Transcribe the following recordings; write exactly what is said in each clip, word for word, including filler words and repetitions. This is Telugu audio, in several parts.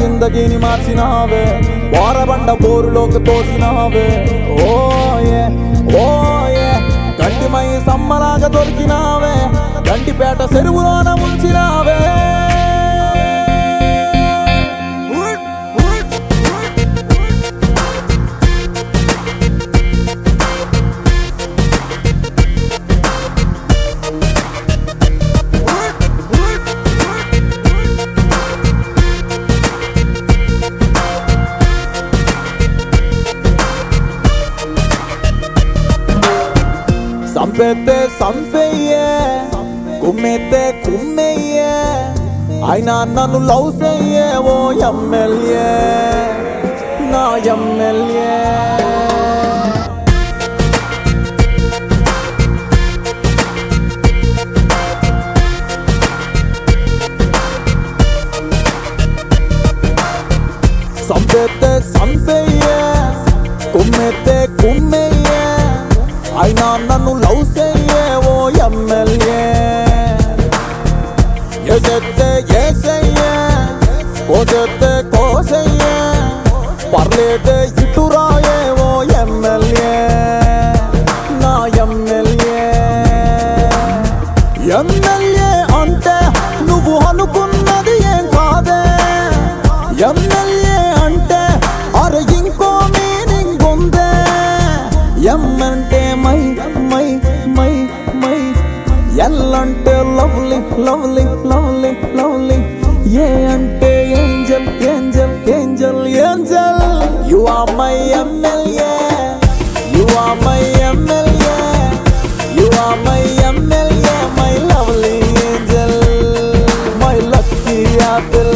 జిందగీని మార్చినావే బోరబండ బోరులోకి తోసినావే ఓ ఏ ఓ ఏ గంటిమై సమ్మలాగా దొరికినావే గంటిపేట చెరువులోన ముంచినావే సంపెత్తే సంపెయ్యే కుమ్మెత్తే కుమ్మెయ్యే అయినా నన్ను లవ్ చెయ్యే ఓ ఎమ్మెల్యే నా ఎమ్మెల్యే సంపెత్తే సంపెయ్యే కుమ్మెత్తే కుమ్మెయ్యే అయినా నన్ను లవ్ చెయ్యే ఓ ఎమ్మెల్యే ఏసెత్తే ఏసయ్యే కోసెత్తే కోసయ్యే పర్లేదే ఇటురాయే ఓ ఎమ్మెల్యే నా ఎమ్మెల్యే ఎమ్మెల్యే అంటే నువ్వు అనుకున్నది ఏం కాదే ఎమ్మెల్యే అంటే అరే ఇంకో మీనింగ్ ఉందే ఎమ్మంటే మై మై మై మై ఎల్లంటే lovely lovely lovely lovely A అంటే angel angel angel angel you are my MLA you are my MLA you are my MLA my lovely angel my lucky apple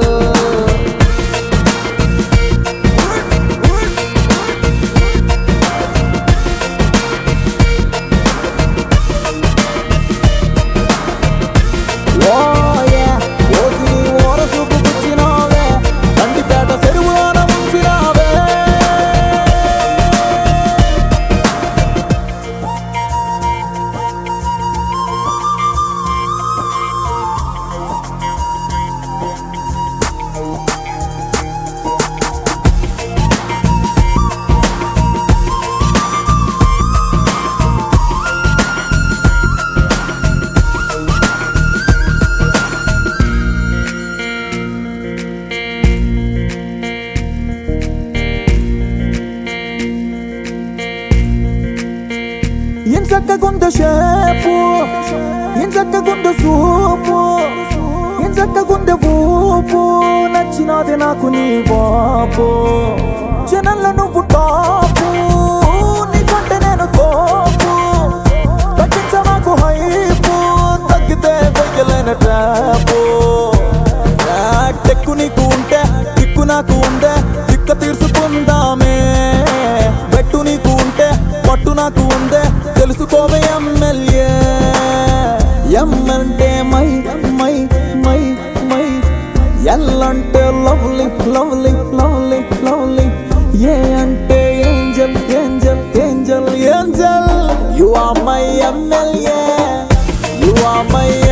ఇంచక్కగుండ షేపు ఇంచక్కగుండ సూపు ఇంచక్కగుండ ఊపు నచ్చినది నాకు నీ వాపు జనంలో నువ్వు టాపు నీకంటే నేను తోపు తగ్గించమాకు హైపు తగ్గితే వెయ్యలేన ట్రాపు టెక్కు నీకు ఉంటే దిక్కు నాకు ఉందే దిక్క తీర్చుకుందామే పెట్టు నీకు ఉంటే పట్టు నాకు ఉందే తెలుసుకోవే ఎమ్మెల్యే ఎమ్మంటే మై మై మై మై ఎల్లంటే lovely lovely lovely lovely A అంటే angel angel angel angel you are my MLA you are my